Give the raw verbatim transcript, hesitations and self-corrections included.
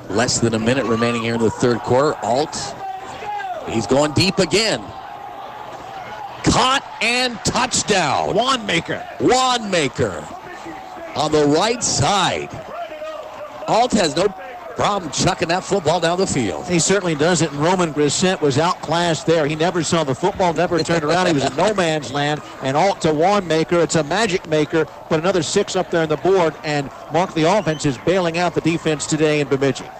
Less than a minute remaining here in the third quarter. Alt, he's going deep again. Caught and touchdown. Wanamaker. Wanamaker on the right side. Alt has no problem chucking that football down the field. He certainly does it, and Roman Brissett was outclassed there. He never saw the football, never turned around. He was in no man's land, and Alt to Wanamaker. It's a magic maker. Put another six up there on the board, and Mark, the offense is bailing out the defense today in Bemidji.